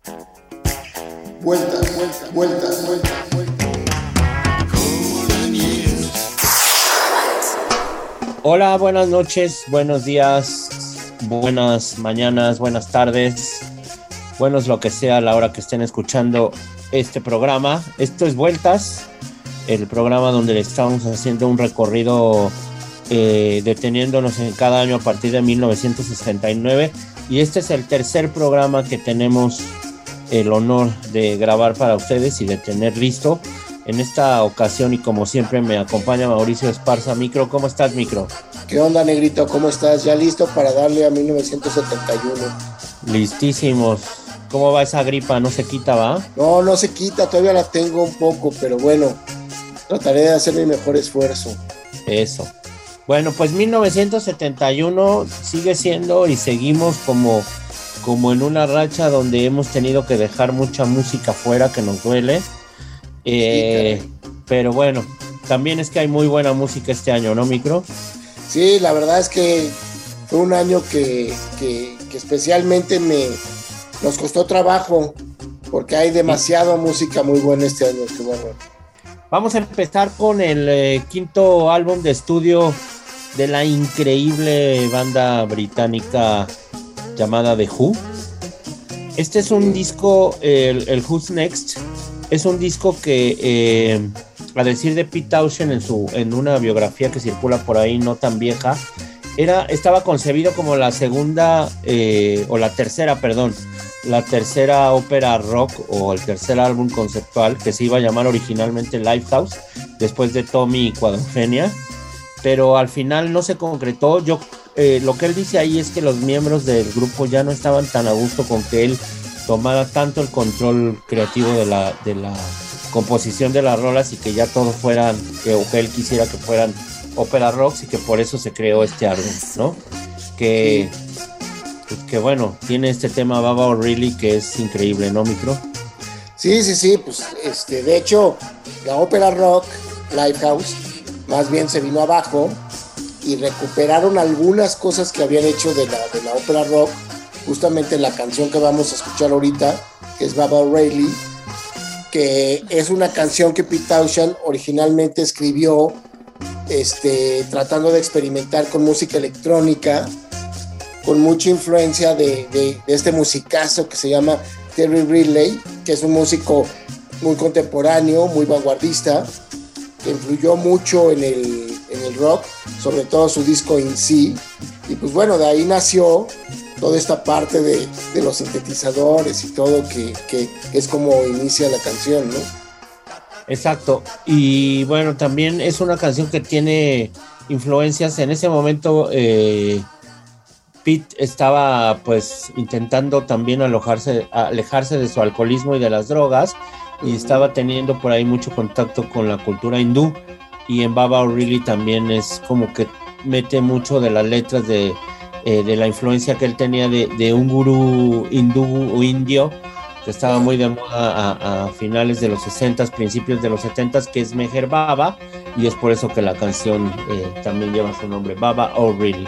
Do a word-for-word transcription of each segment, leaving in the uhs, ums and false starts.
Vueltas, vueltas, vueltas, vueltas, vueltas. Hola, buenas noches, buenos días, buenas mañanas, buenas tardes, buenos lo que sea a la hora que estén escuchando este programa. Esto es Vueltas, el programa donde le estamos haciendo un recorrido eh, deteniéndonos en cada año a partir de mil novecientos sesenta y nueve, y este es el tercer programa que tenemos el honor de grabar para ustedes y de tener listo. En esta ocasión, y como siempre, me acompaña Mauricio Esparza. Micro, ¿cómo estás, Micro? ¿Qué onda, Negrito? ¿Cómo estás? ¿Ya listo para darle a mil novecientos setenta y uno? Listísimos. ¿Cómo va esa gripa? ¿No se quita, va? No, no se quita, todavía la tengo un poco, pero bueno, trataré de hacer mi mejor esfuerzo. Eso. Bueno, pues mil novecientos setenta y uno sigue siendo y seguimos como, como en una racha donde hemos tenido que dejar mucha música fuera que nos duele. Eh, sí, pero bueno, también es que hay muy buena música este año, ¿no, Micro? Sí, la verdad es que fue un año que, que, que especialmente me nos costó trabajo, porque hay demasiada sí. música muy buena este año. Qué bueno. Vamos a empezar con el eh, quinto álbum de estudio de la increíble banda británica llamada The Who. Este es un sí. disco, el, el Who's Next. Es un disco que, eh, a decir de Pete Townshend en, su, en una biografía que circula por ahí, no tan vieja, era, estaba concebido como la segunda, eh, o la tercera, perdón, la tercera ópera rock, o el tercer álbum conceptual, que se iba a llamar originalmente Lifehouse, después de Tommy y Quadrophenia, pero al final no se concretó. Yo, eh, lo que él dice ahí es que los miembros del grupo ya no estaban tan a gusto con que él tomara tanto el control creativo de la, de la composición de las rolas y que ya todo fueran, que, o que él quisiera que fueran ópera rocks, y que por eso se creó este álbum, ¿no? Que, sí. que bueno, tiene este tema Baba O'Reilly que es increíble, ¿no, Micro? Sí, sí, sí, pues este, de hecho, la ópera rock, Lifehouse, más bien se vino abajo y recuperaron algunas cosas que habían hecho de la, de la ópera rock, justamente la canción que vamos a escuchar ahorita, que es Baba O'Reilly, que es una canción que Pete Townshend originalmente escribió este, tratando de experimentar con música electrónica, con mucha influencia de, de, de este musicazo que se llama Terry Ridley, que es un músico muy contemporáneo, muy vanguardista, que influyó mucho en el, en el rock, sobre todo su disco In Sí, y pues bueno, de ahí nació toda esta parte de, de los sintetizadores y todo, que, que es como inicia la canción, ¿no? Exacto, y bueno, también es una canción que tiene influencias. En ese momento eh, Pete estaba pues intentando también alojarse, alejarse de su alcoholismo y de las drogas, y uh-huh. estaba teniendo por ahí mucho contacto con la cultura hindú, y en Baba O'Reilly también es como que mete mucho de las letras de Eh, de la influencia que él tenía de, de un gurú hindú o indio que estaba muy de moda a, a finales de los sesentas, principios de los setentas, que es Meher Baba, y es por eso que la canción eh, también lleva su nombre, Baba O'Reilly.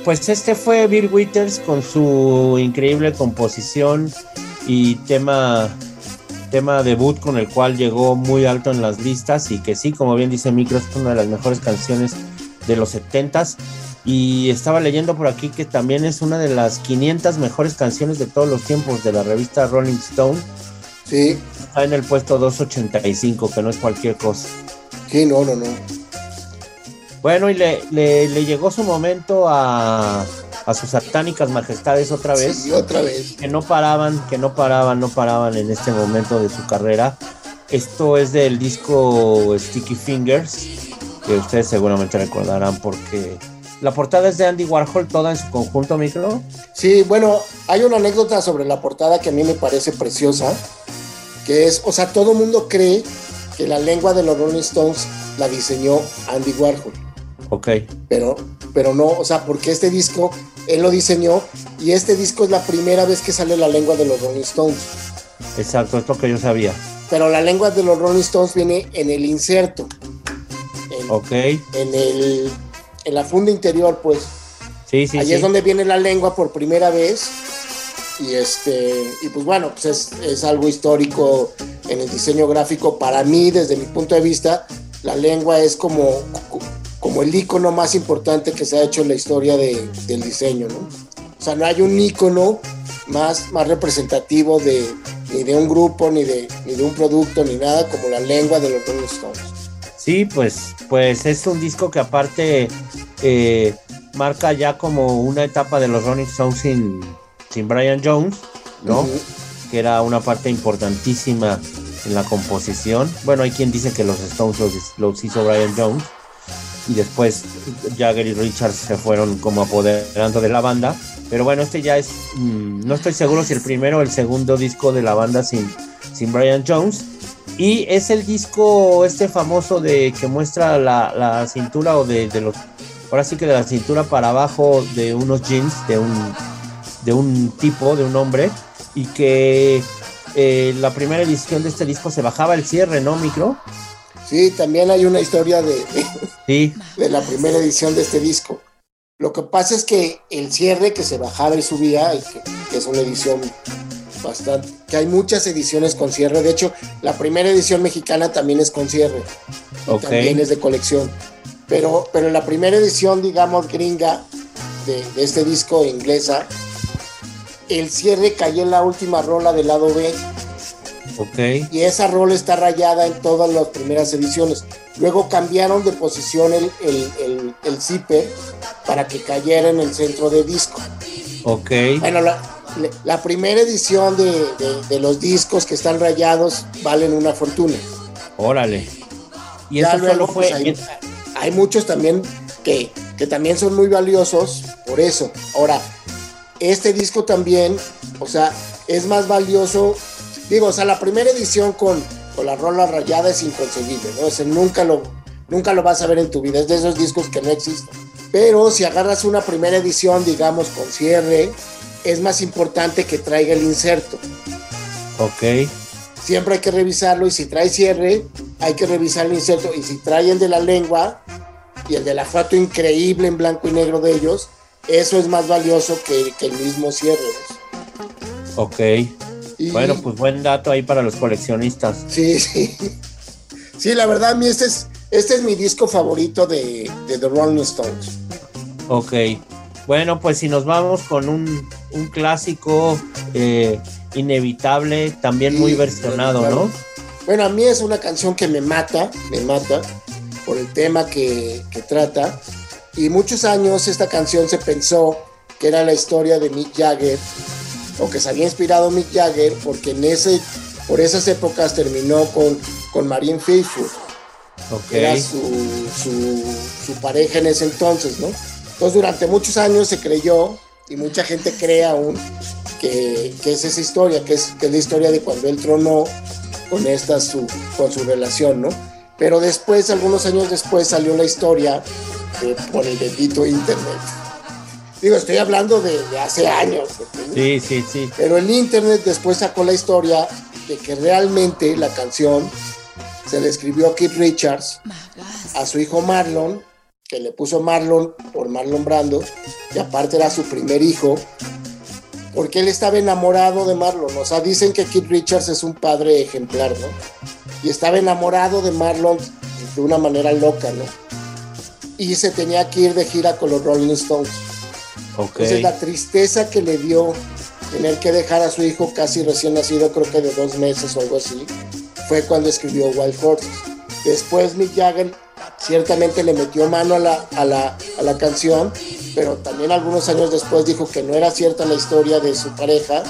pues este fue Bill Withers con su increíble composición y tema, tema debut con el cual llegó muy alto en las listas y que sí, como bien dice Micro, es una de las mejores canciones de los setentas. Y estaba leyendo por aquí que también es una de las quinientas mejores canciones de todos los tiempos de la revista Rolling Stone. Sí. Está en el puesto doscientos ochenta y cinco, que no es cualquier cosa. Sí, no, no, no. Bueno, y le, le, le llegó su momento a, a sus satánicas majestades otra vez. Sí, otra vez. Que no paraban, que no paraban, no paraban en este momento de su carrera. Esto es del disco Sticky Fingers, que ustedes seguramente recordarán porque la portada es de Andy Warhol, toda en su conjunto, Micro. Sí, bueno, hay una anécdota sobre la portada que a mí me parece preciosa, que es, o sea, todo el mundo cree que la lengua de los Rolling Stones la diseñó Andy Warhol. Ok. Pero, pero no, o sea, porque este disco él lo diseñó y este disco es la primera vez que sale la lengua de los Rolling Stones. Exacto, es lo que yo sabía. Pero la lengua de los Rolling Stones viene en el inserto. En, ok. En, el, en la funda interior, pues. Sí, sí, Ahí sí. es donde viene la lengua por primera vez. Y este y pues bueno, pues es, es algo histórico en el diseño gráfico. Para mí, desde mi punto de vista, la lengua es como, como el icono más importante que se ha hecho en la historia de, del diseño, ¿no? O sea, no hay un icono más, más representativo de, ni de un grupo, ni de, ni de un producto, ni nada, como la lengua de los Rolling Stones. Sí, pues, pues es un disco que aparte eh, marca ya como una etapa de los Rolling Stones sin, sin Brian Jones, ¿no? Uh-huh. Que era una parte importantísima en la composición. Bueno, hay quien dice que los Stones los, los hizo Brian Jones y después Jagger y Richards se fueron como apoderando de la banda, pero bueno, este ya es mmm, no estoy seguro si el primero o el segundo disco de la banda sin, sin Brian Jones, y es el disco este famoso de que muestra la, la cintura o de, de los, ahora sí que de la cintura para abajo de unos jeans de un, de un tipo, de un hombre, y que eh, la primera edición de este disco se bajaba el cierre, ¿no, Micro? Sí, también hay una historia de, de, sí. de la primera edición de este disco. Lo que pasa es que el cierre que se bajaba y subía, y que, que es una edición bastante, que hay muchas ediciones con cierre. De hecho, la primera edición mexicana también es con cierre. Okay. También es de colección. Pero, pero la primera edición, digamos, gringa de, de este disco inglesa, el cierre cayó en la última rola del lado B. Okay. Y esa rola está rayada en todas las primeras ediciones. Luego cambiaron de posición el, el, el, el zipper para que cayera en el centro de disco. Ok. Bueno, la, la primera edición de, de, de los discos que están rayados valen una fortuna. Órale. Y ya eso luego, solo fue... Pues hay, hay muchos también que, que también son muy valiosos por eso. Ahora, este disco también, o sea, es más valioso. Digo, o sea, la primera edición con, con la rola rayada es inconcebible, ¿no? O sea, nunca lo, nunca lo vas a ver en tu vida. Es de esos discos que no existen. Pero si agarras una primera edición, digamos, con cierre, es más importante que traiga el inserto. Ok. Siempre hay que revisarlo, y si trae cierre, hay que revisar el inserto. Y si trae el de la lengua y el de la foto increíble en blanco y negro de ellos, eso es más valioso que, que el mismo cierre, ¿no? Ok. Y, bueno, pues buen dato ahí para los coleccionistas. Sí, sí. Sí, la verdad, a mí este es, este es mi disco favorito de, de The Rolling Stones. Ok. Bueno, pues si nos vamos con un, un clásico eh, inevitable, también sí, muy versionado, bueno, ¿no? Bueno, a mí es una canción que me mata, me mata, por el tema que, que trata. Y muchos años esta canción se pensó que era la historia de Mick Jagger, o que se había inspirado Mick Jagger, porque en ese, por esas épocas terminó con, con Marianne Faithfull. Okay. Era su, su, su pareja en ese entonces, ¿no? Entonces durante muchos años se creyó, y mucha gente cree aún, que, que es esa historia, que es, que es la historia de cuando él tronó con, esta su, con su relación, ¿no? Pero después, algunos años después, salió la historia de, por el bendito internet. Digo, estoy hablando de, de hace años. ¿no? Sí, sí, sí. Pero el internet después sacó la historia de que realmente la canción se le escribió a Keith Richards, a su hijo Marlon, que le puso Marlon por Marlon Brando, y aparte era su primer hijo, porque él estaba enamorado de Marlon. O sea, dicen que Keith Richards es un padre ejemplar, ¿no? Y estaba enamorado de Marlon de una manera loca, ¿no? Y se tenía que ir de gira con los Rolling Stones. Okay. Entonces la tristeza que le dio tener que dejar a su hijo casi recién nacido, creo que de dos meses o algo así, fue cuando escribió Wild Horses. Después Mick Jagger ciertamente le metió mano a la, a la, a la canción, pero también algunos años después dijo que no era cierta la historia de su pareja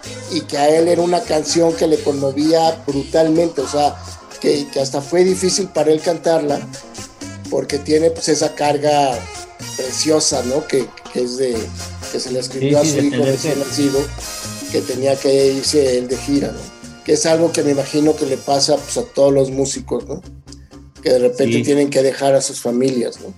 y que a él era una canción que le conmovía brutalmente, o sea, que, que hasta fue difícil para él cantarla, porque tiene pues esa carga preciosa, ¿no? Que, que es de que se le escribió sí, sí, a su hijo recién nacido, que tenía que irse él de gira, ¿no? Que es algo que me imagino que le pasa pues, a todos los músicos, ¿no? Que de repente sí. tienen que dejar a sus familias, ¿no?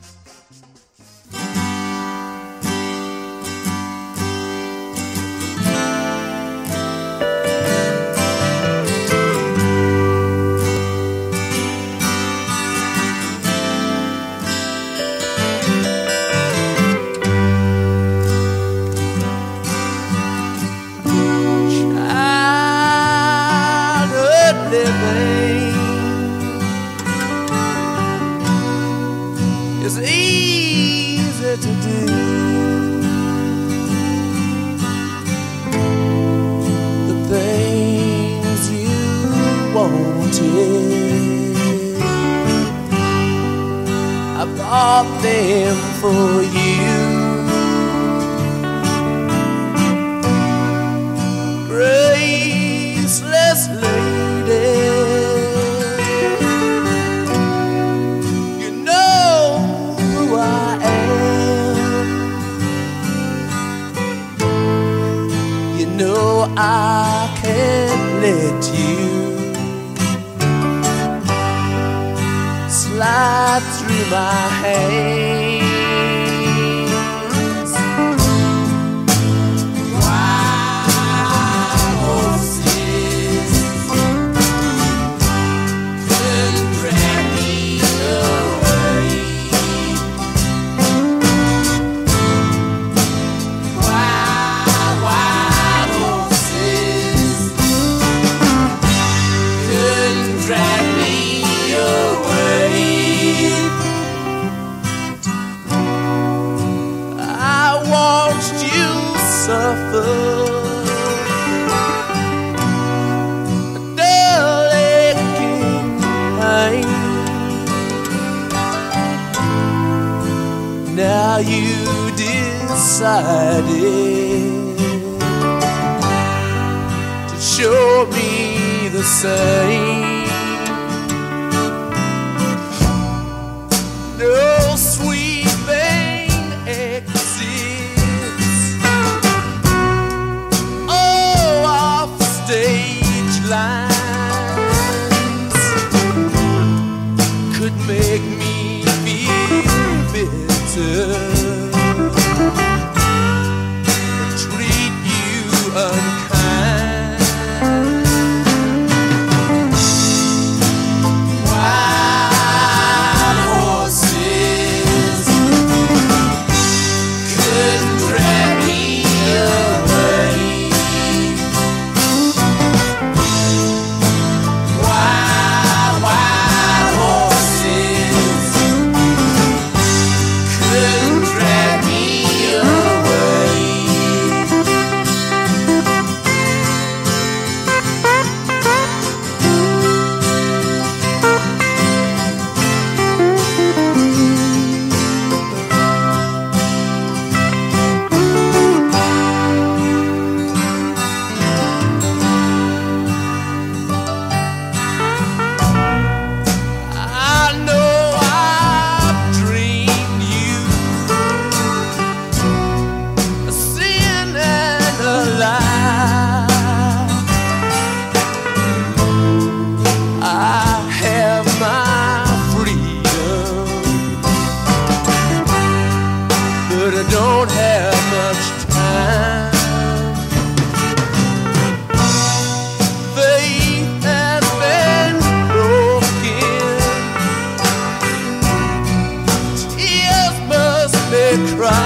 Wild horses.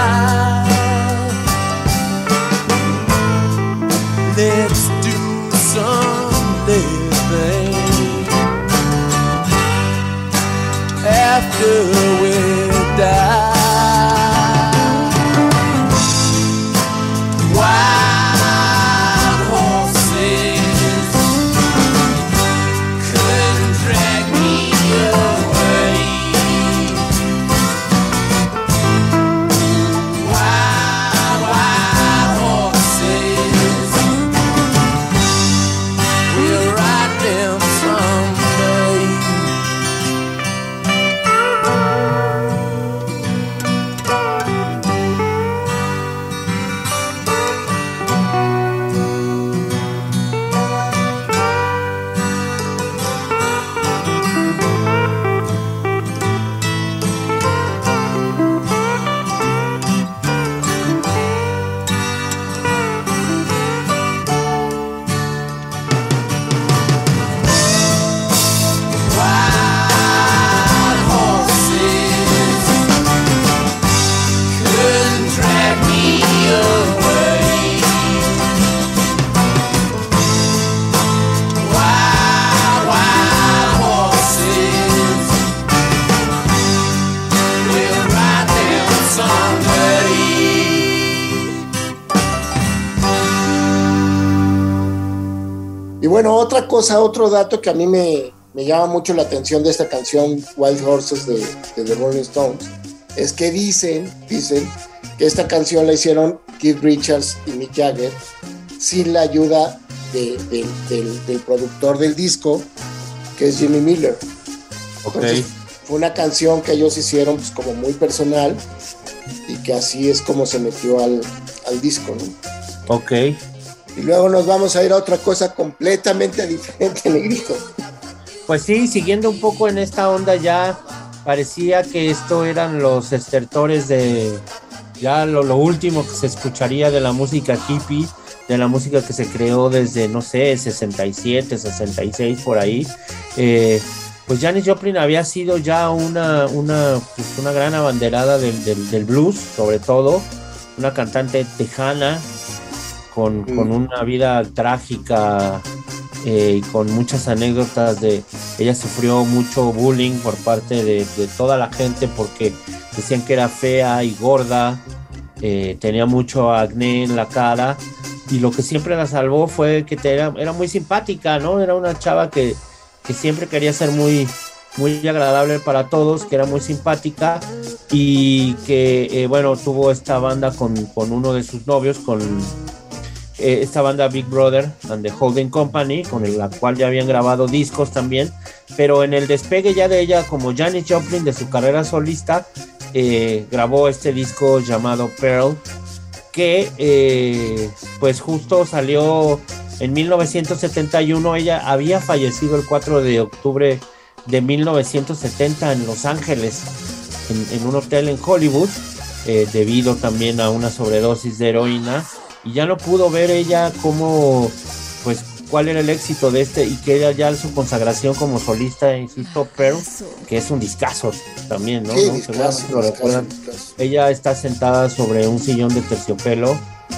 Let's do some living after we die. Wild horses couldn't drag me away. Wild, wild horses, we'll ride them someday. Wild horses couldn't drag me away. Wild, wild horses, we'll ride them someday. Y bueno, otra cosa, otro dato que a mí me, me llama mucho la atención de esta canción Wild Horses de, de The Rolling Stones es que dicen, dicen que esta canción la hicieron Keith Richards y Mick Jagger sin la ayuda de- de- del, del productor del disco, que es Jimmy Miller. Entonces, fue una canción que ellos hicieron pues, como muy personal y que así es como se metió al, al disco, ¿no? Ok. Y luego nos vamos a ir a otra cosa completamente diferente, Negrito. Pues sí, siguiendo un poco en esta onda ya, parecía que esto eran los estertores de ya lo, lo último que se escucharía de la música hippie, de la música que se creó desde, no sé, sesenta y siete, sesenta y seis, por ahí. Eh, pues Janis Joplin había sido ya una, una, pues una gran abanderada del, del, del blues, sobre todo, una cantante tejana, con, Mm. con una vida trágica, eh, y con muchas anécdotas de ella sufrió mucho bullying por parte de, de toda la gente porque decían que era fea y gorda, eh, tenía mucho acné en la cara, y lo que siempre la salvó fue que te era, era muy simpática, ¿no? Era una chava que, que siempre quería ser muy, muy agradable para todos, que era muy simpática y que, eh, bueno, tuvo esta banda con, con uno de sus novios, con eh, esta banda Big Brother and the Holding Company, con el- la cual ya habían grabado discos también, pero en el despegue ya de ella como Janis Joplin de su carrera solista, eh, grabó este disco llamado Pearl, que eh, pues justo salió en mil novecientos setenta y uno. Ella había fallecido el cuatro de octubre de mil novecientos setenta en Los Ángeles, en, en un hotel en Hollywood, eh, debido también a una sobredosis de heroína, y ya no pudo ver ella cómo, pues, cuál era el éxito de este, y que era ya su consagración como solista, insisto, Pearl, que es un discazo también, ¿no? Sí, ¿No? discazo, Seguramente lo discazo, recuerdan. discazo. Ella está sentada sobre un sillón de terciopelo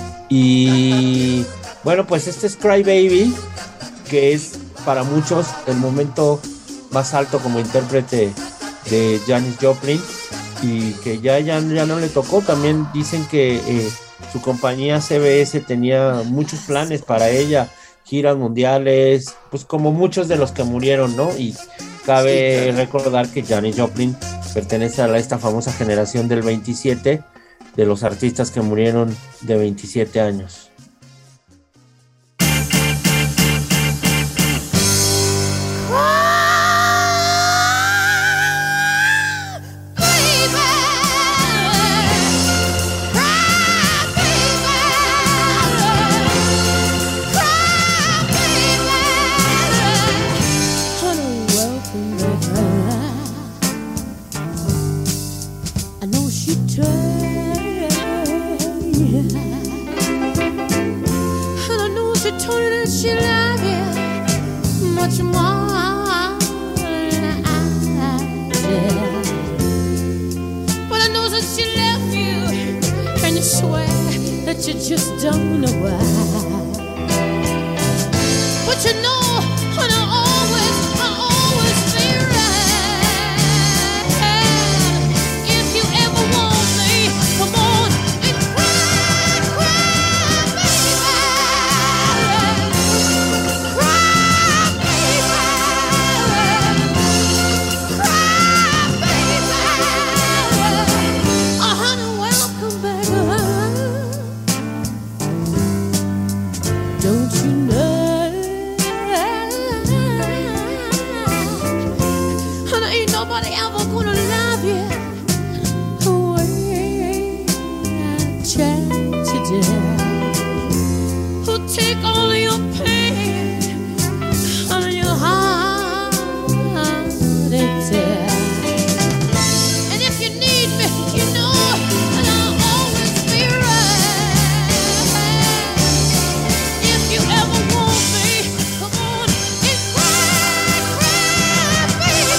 y bueno, pues este es Cry Baby, que es para muchos el momento más alto como intérprete de Janis Joplin, y que ya, ya, ya no le tocó. También dicen que eh, su compañía C B S tenía muchos planes para ella, giras mundiales, pues como muchos de los que murieron, ¿no? Y cabe Sí, claro. recordar que Janis Joplin pertenece a la- esta famosa generación del veintisiete, de los artistas que murieron de veintisiete años. I know she tried, and I know she told you that she loved you much more than I did. But I know that she left you you swear that you just don't know why. But you know, and I always, I always be right. If you ever want me, come on and cry, cry, baby. Cry, baby. Cry, baby. Oh, honey, welcome back. Don't you know? Nobody ever gonna love you the way I try today. Who'll take all your pain and your heart and tear. And if you need me, you know that I'll always be right. If you ever want me, come on and cry, cry, baby.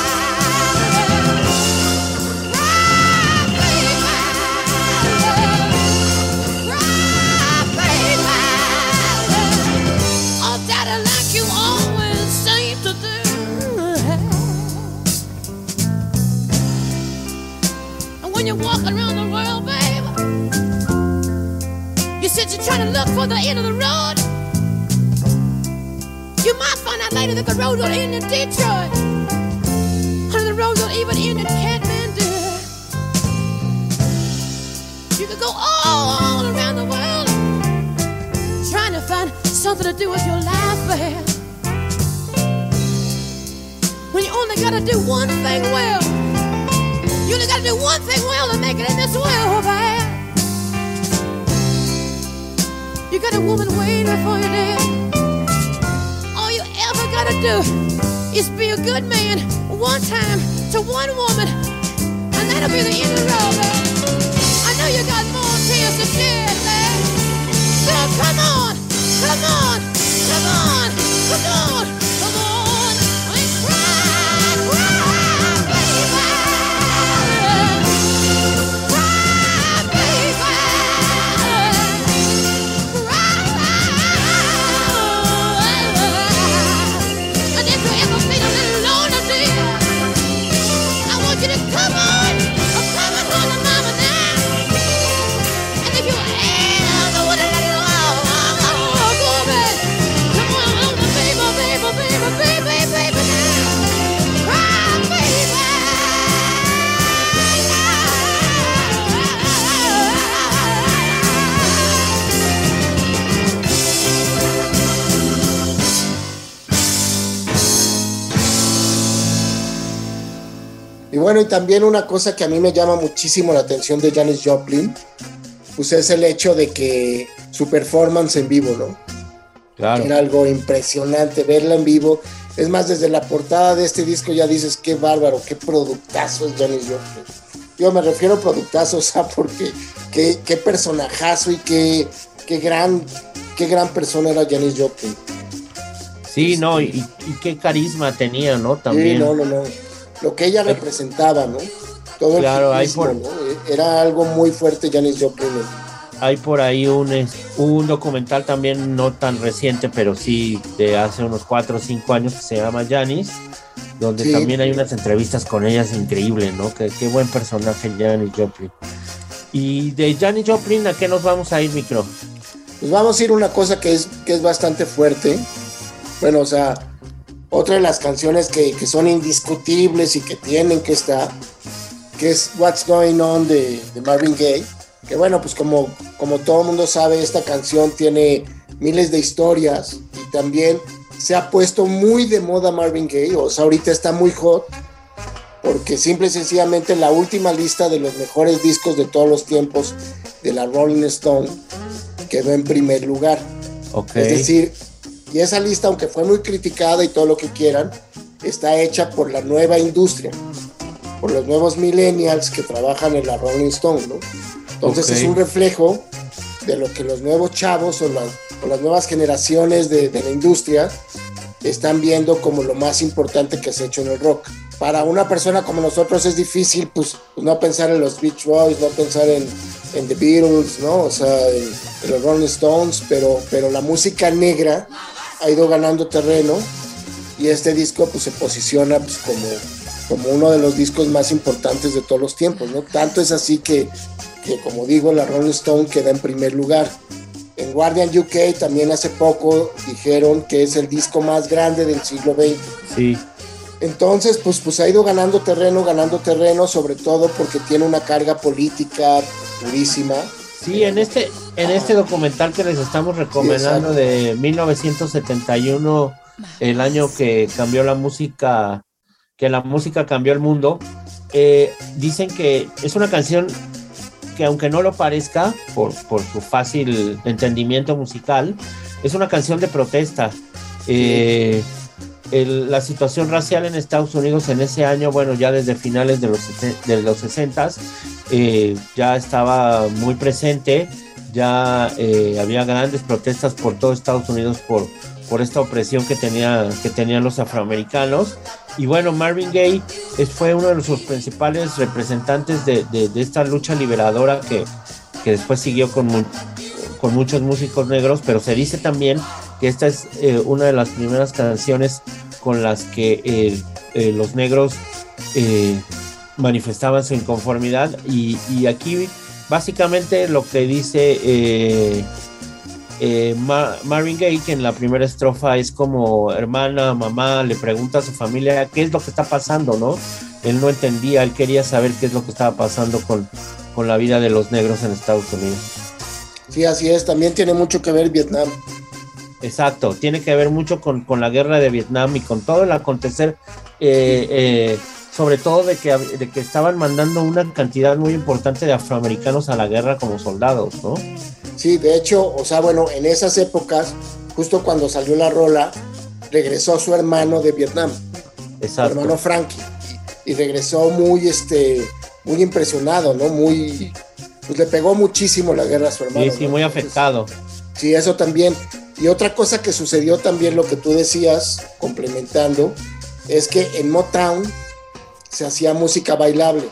You're walking around the world, baby. You said you're trying to look for the end of the road. You might find out later that the road don't end in Detroit, or the road don't even end in Kathmandu. You could go all around the world trying to find something to do with your life, baby. When you only gotta do one thing well. You only gotta do one thing well to make it in this world, man. You got a woman waiting for you there. All you ever gotta do is be a good man one time to one woman, and that'll be the end of the road, man. I know you got more tears to shed, man. So come on, come on, come on, come on, come on, and cry, cry, baby. Y bueno, y también una cosa que a mí me llama muchísimo la atención de Janis Joplin, pues es el hecho de que su performance en vivo, ¿no? Claro. Era algo impresionante verla en vivo. Es más, desde la portada de este disco ya dices, qué bárbaro, qué productazo es Janis Joplin. Yo me refiero a productazo, o sea, porque qué, qué personajazo y qué, qué, gran, qué gran persona era Janis Joplin. Sí, no, y, y qué carisma tenía, ¿no? También. Sí, no, no, no. Lo que ella representaba, ¿no? Todo claro, el hay hipismo, por... ¿no? Era algo muy fuerte Janis Joplin. Hay por ahí un, un documental también no tan reciente, pero sí de hace unos cuatro o cinco años que se llama Janis, donde sí, también hay unas entrevistas con ellas increíbles, ¿no? Qué, qué buen personaje Janis Joplin. Y de Janis Joplin, ¿a qué nos vamos a ir, Micro? Pues vamos a ir a una cosa que es, que es bastante fuerte. Bueno, o sea, otra de las canciones que, que son indiscutibles y que tienen que estar, que es What's Going On de, de Marvin Gaye, que bueno, pues como, como todo el mundo sabe, esta canción tiene miles de historias y también se ha puesto muy de moda Marvin Gaye, o sea, ahorita está muy hot, porque simple y sencillamente la última lista de los mejores discos de todos los tiempos de la Rolling Stone quedó en primer lugar. Okay. Es decir, y esa lista, aunque fue muy criticada y todo lo que quieran, está hecha por la nueva industria, por los nuevos millennials que trabajan en la Rolling Stone, ¿no? Entonces okay. es un reflejo de lo que los nuevos chavos o, la, o las nuevas generaciones de, de la industria están viendo como lo más importante que se ha hecho en el rock. para una persona como nosotros es difícil, pues, no pensar en los Beach Boys, no pensar en, en The Beatles, ¿no? O sea, en, en los Rolling Stones, pero, pero la música negra ha ido ganando terreno y este disco, pues, se posiciona, pues, como, como uno de los discos más importantes de todos los tiempos, ¿no? Tanto es así que, que como digo, la Rolling Stone queda en primer lugar. En Guardian U K también hace poco dijeron que es el disco más grande del siglo veinte. Sí. Entonces, pues, pues ha ido ganando terreno, ganando terreno, sobre todo porque tiene una carga política durísima. Sí, en este, en este documental que les estamos recomendando, sí, de mil novecientos setenta y uno, el año que cambió la música, que la música cambió el mundo, eh, dicen que es una canción que, aunque no lo parezca, por, por su fácil entendimiento musical, es una canción de protesta. Eh, el, la situación racial en Estados Unidos en ese año, bueno, ya desde finales de los, de los sesentas, eh, ya estaba muy presente, ya eh, había grandes protestas por todo Estados Unidos por, por esta opresión que, tenía, que tenían los afroamericanos. Y bueno, Marvin Gaye es, fue uno de los principales representantes de, de, de esta lucha liberadora que, que después siguió con, mu con muchos músicos negros, pero se dice también que esta es eh, una de las primeras canciones con las que eh, eh, los negros eh, manifestaban su inconformidad. Y, y aquí básicamente lo que dice eh, eh, Mar Marvin Gaye, que en la primera estrofa es como hermana, mamá, le pregunta a su familia qué es lo que está pasando, ¿no? Él no entendía, él quería saber qué es lo que estaba pasando con, con la vida de los negros en Estados Unidos. Sí, así es, también tiene mucho que ver Vietnam. Exacto, tiene que ver mucho con, con la guerra de Vietnam y con todo el acontecer, eh, eh, sobre todo de que, de que estaban mandando una cantidad muy importante de afroamericanos a la guerra como soldados, ¿no? Sí, de hecho, o sea, bueno, en esas épocas, justo cuando salió la rola, regresó su hermano de Vietnam, exacto, su hermano Frankie, y, y regresó muy, este, muy impresionado, ¿no? Muy, pues le pegó muchísimo la guerra a su hermano. Sí, sí, ¿no? muy Entonces, afectado. Sí, eso también. Y otra cosa que sucedió también, lo que tú decías, complementando, es que en Motown se hacía música bailable.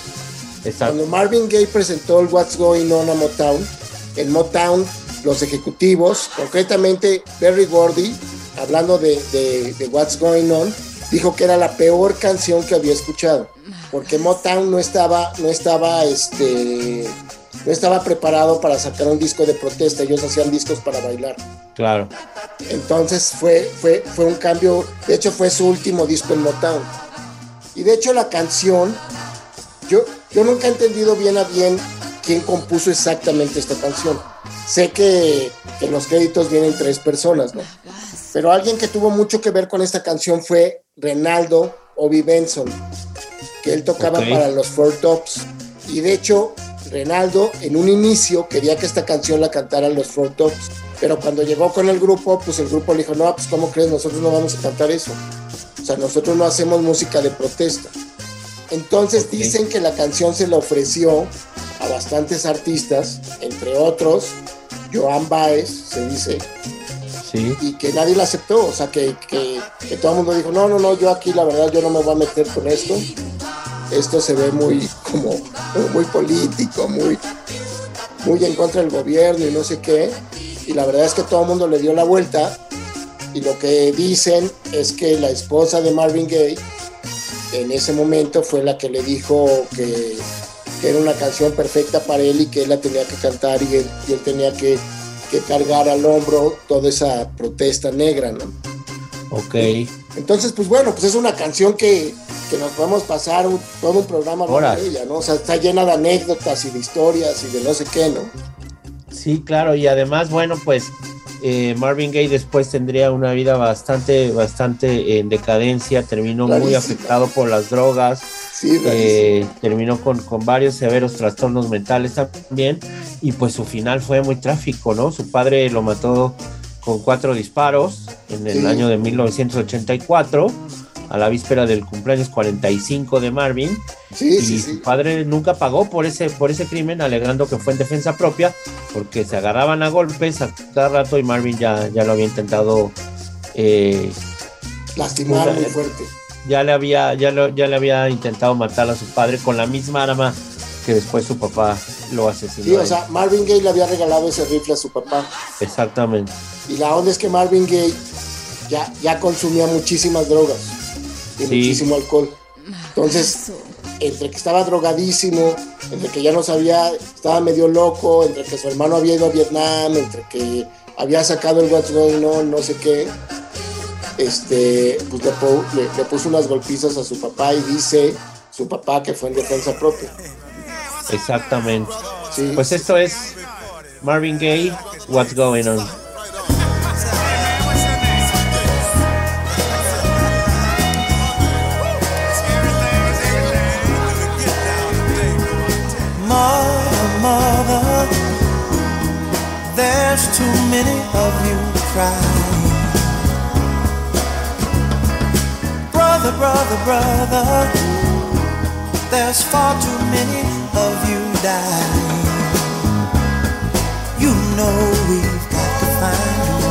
Exacto. Cuando Marvin Gaye presentó el What's Going On a Motown, en Motown los ejecutivos, concretamente Berry Gordy, hablando de, de, de What's Going On, dijo que era la peor canción que había escuchado, porque Motown no estaba, no estaba, este, no estaba preparado para sacar un disco de protesta, ellos hacían discos para bailar. Claro. Entonces fue, fue, fue un cambio, de hecho fue su último disco en Motown. Y de hecho la canción, yo, yo nunca he entendido bien a bien quién compuso exactamente esta canción. Sé que en los créditos vienen tres personas, ¿no? Pero alguien que tuvo mucho que ver con esta canción fue Renaldo Obi Benson, que él tocaba okay. para los Four Tops. Y de hecho, Renaldo en un inicio quería que esta canción la cantaran los Four Tops, pero cuando llegó con el grupo, pues el grupo le dijo, no, pues ¿cómo crees? Nosotros no vamos a cantar eso. O sea, nosotros no hacemos música de protesta. Entonces okay. dicen que la canción se la ofreció a bastantes artistas, entre otros Joan Baez, se dice, sí. y que nadie la aceptó, o sea, que, que, que todo el mundo dijo, no, no, no, yo aquí la verdad yo no me voy a meter con esto, esto se ve muy, como, muy político, muy, muy en contra del gobierno y no sé qué, y la verdad es que todo el mundo le dio la vuelta, y lo que dicen es que la esposa de Marvin Gaye, en ese momento fue la que le dijo que que era una canción perfecta para él y que él la tenía que cantar y él, y él tenía que, que cargar al hombro toda esa protesta negra, ¿no? Ok. Entonces, pues bueno, pues es una canción que, que nos podemos pasar un, todo un programa de ella, ¿no? O sea, está llena de anécdotas y de historias y de no sé qué, ¿no? Sí, claro, y además, bueno, pues eh, Marvin Gaye después tendría una vida bastante, bastante en decadencia, terminó Clarísima. muy afectado por las drogas. Sí, eh, terminó con, con varios severos trastornos mentales también, y pues su final fue muy trágico, ¿no? Su padre lo mató con cuatro disparos en el sí. año de mil novecientos ochenta y cuatro, a la víspera del cumpleaños cuarenta y cinco de Marvin, sí, y sí, su sí. padre nunca pagó por ese, por ese crimen, alegando que fue en defensa propia, porque se agarraban a golpes a cada rato y Marvin ya, ya lo había intentado eh, lastimar muy fuerte. ya le había, ya lo, ya le había intentado matar a su padre con la misma arma que después su papá lo asesinó. Sí, o sea, Marvin Gaye le había regalado ese rifle a su papá. Exactamente. Y la onda es que Marvin Gaye ya, ya consumía muchísimas drogas y sí. muchísimo alcohol. Entonces, entre que estaba drogadísimo, entre que ya no sabía, estaba medio loco, entre que su hermano había ido a Vietnam, entre que había sacado el What's Going On, no sé qué, este, pues le, le, le puso unas golpizas a su papá y dice su papá que fue en defensa propia. Exactamente. Sí. Pues esto es Marvin Gaye, What's Going On. Mother, mother, there's too many of you crying. Brother, brother, brother, there's far too many of you dying. You know we've got to find a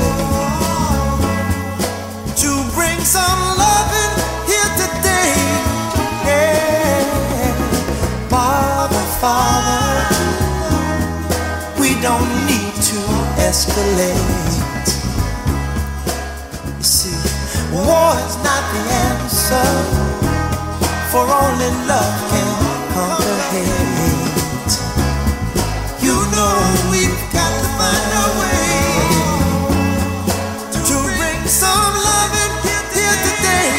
way to bring some loving here today. Yeah. Father, Father, we don't need to escalate. You see, war is not the answer, for only love can conquer hate. You know we've got to find a way to bring some loving here today.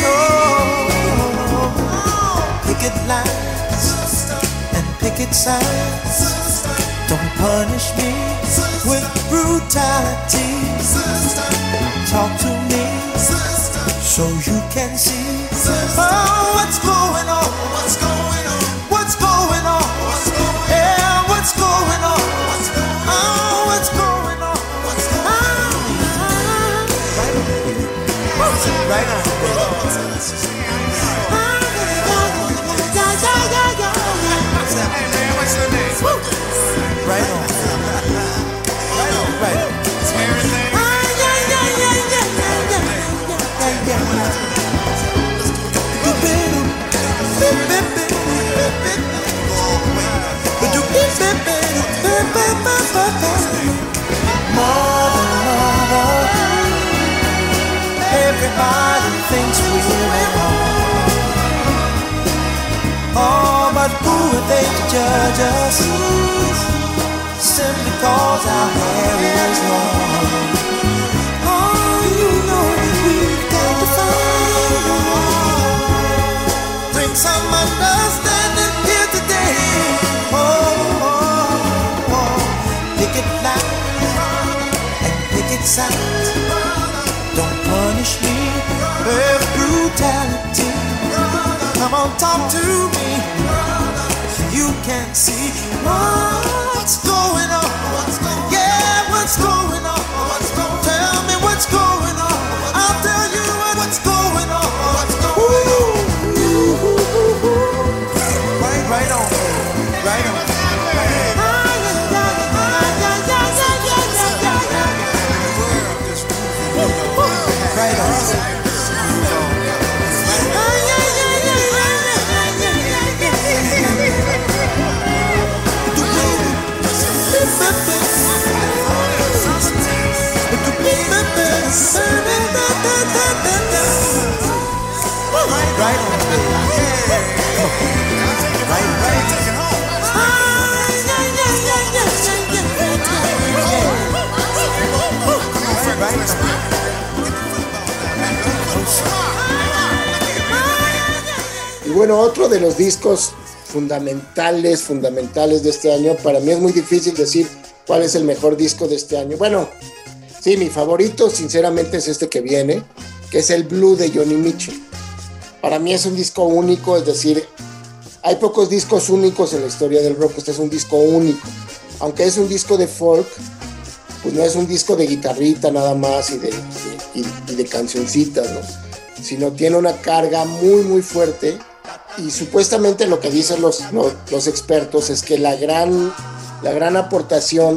Oh, picket lines and picket signs, don't punish me with brutality. Talk to me so you can see. Oh, what's going on? What's going on? What's going on? Yeah, what's going on? Oh, what's going on? What's going on? Right on. Hey man, what's your name? Right on. Right on. Right on. It's everything. Mother, mother, everybody thinks we're wrong. Oh, but who are they to judge us? Simply cause our hair is long. Oh, you know we've got to find a way. Bring some understanding here today. Oh, oh, oh. Picket lines and picket signs, don't punish me with brutality. Come on, talk to me so you can see what's going on. Yeah, what's going on? Tell me what's going on. I'll tell you what's going on. Ooh. Right, right on, right on. Right on. Right on. Right, right. Take it home. Y bueno, otro de los discos fundamentales, fundamentales de este año, para mí es muy difícil decir cuál es el mejor disco de este año. Bueno, sí, mi favorito sinceramente es este que viene, que es el Blue de Johnny Mitchell. Para mí es un disco único, es decir, hay pocos discos únicos en la historia del rock, este es un disco único. Aunque es un disco de folk, pues no es un disco de guitarrita nada más y de, y, y de cancioncitas, ¿no? Sino tiene una carga muy muy fuerte, y supuestamente lo que dicen los, los, los expertos es que la gran, la gran aportación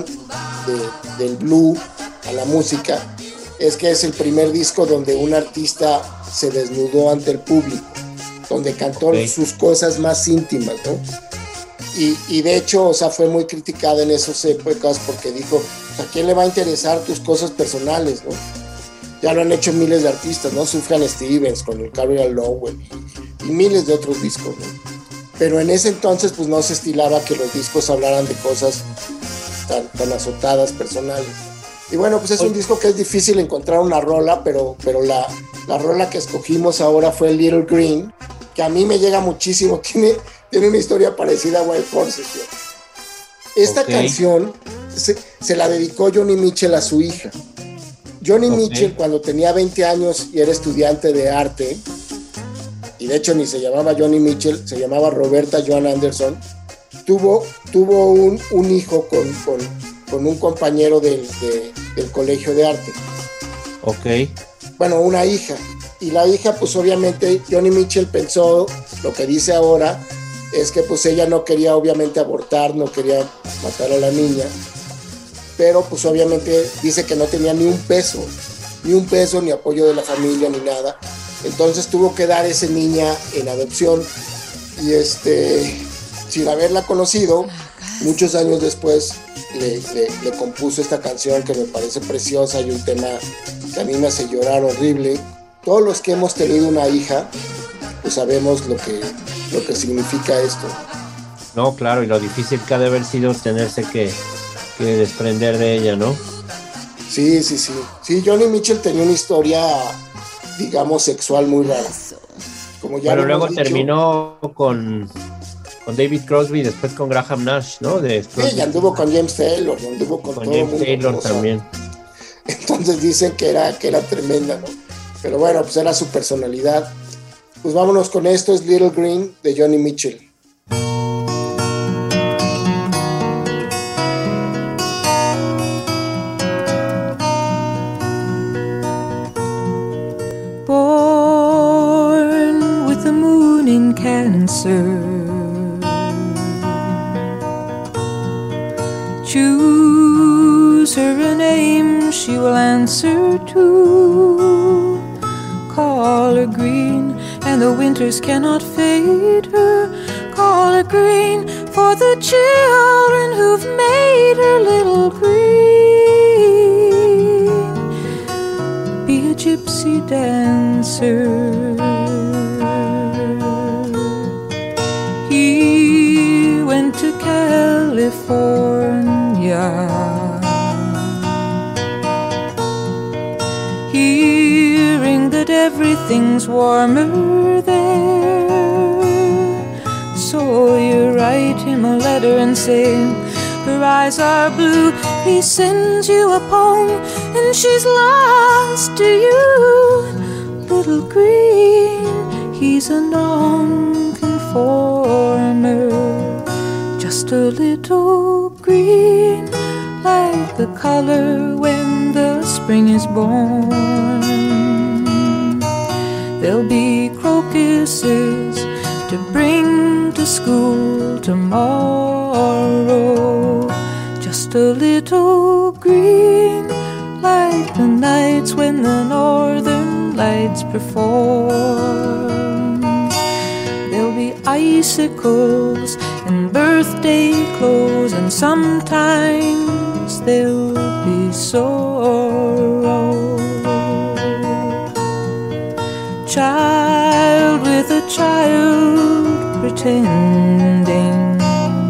de, del Blue a la música es que es el primer disco donde un artista se desnudó ante el público, donde cantó okay. sus cosas más íntimas, ¿no? Y, y de hecho, o sea, fue muy criticada en esas épocas porque dijo, ¿a quién le va a interesar tus cosas personales, no? Ya lo han hecho miles de artistas, ¿no? Sufjan Stevens con el Gabriel Lowell y, y miles de otros discos, ¿no? Pero en ese entonces, pues no se estilaba que los discos hablaran de cosas tan, tan azotadas, personales. Y bueno, pues es un disco que es difícil encontrar una rola, pero, pero la, la rola que escogimos ahora fue Little Green, que a mí me llega muchísimo, tiene, tiene una historia parecida a Wild Horses, ¿sí? Esta okay. canción se, se la dedicó Johnny Mitchell a su hija. Johnny okay. Mitchell, cuando tenía veinte años y era estudiante de arte, y de hecho ni se llamaba Johnny Mitchell, se llamaba Roberta Joan Anderson, tuvo, tuvo un, un hijo con, con, con un compañero del, de, del colegio de arte. Ok. Bueno, una hija. Y la hija, pues obviamente, Johnny Mitchell pensó, lo que dice ahora, es que pues ella no quería obviamente abortar, no quería matar a la niña, pero pues obviamente dice que no tenía ni un peso, ni un peso, ni apoyo de la familia, ni nada. Entonces tuvo que dar esa niña en adopción y este, sin haberla conocido, muchos años después le, le, le compuso esta canción que me parece preciosa y un tema que a mí me hace llorar horrible. Todos los que hemos tenido una hija, pues sabemos lo que, lo que significa esto. No, claro, y lo difícil que ha de haber sido tenerse que, que desprender de ella, ¿no? Sí, sí, sí. Sí, Johnny Mitchell tenía una historia, digamos, sexual muy rara. Como ya bueno, luego dicho, terminó con, con David Crosby, después con Graham Nash, ¿no? De sí, y anduvo con James Taylor, y anduvo con, con todo James mundo, Taylor o sea, también. Entonces dicen que era, que era tremenda, ¿no? Pero bueno, pues era su personalidad. Pues vámonos con esto, es Little Green de Johnny Mitchell. Born with the moon in Cancer, choose her a name she will answer to. Call her green, and the winters cannot fade her. Call her green for the children who've made her little green. Be a gypsy dancer. He went to California. Hearing that everything's warmer there, so you write him a letter and say her eyes are blue. He sends you a poem and she's lost to you. Little green, he's a non-conformer, just a little green, like the color when the spring is born. There'll be crocuses to bring to school tomorrow, just a little green, like the nights when the northern lights perform. There'll be icicles and birthday clothes, and sometimes there'll be sorrow. Child with a child pretending,